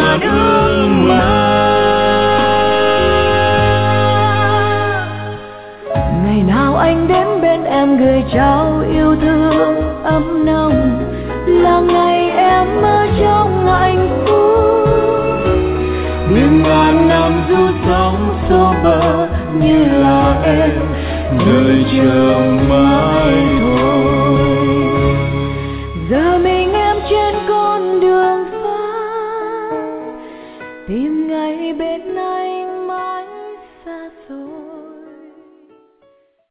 ngàn ước mơ. Ngày nào anh đến bên em gửi trao yêu thương ấm nồng, là ngày em mơ trong hạnh phúc. Biển ngàn năm du sóng xô bờ như là em đợi chờ mãi.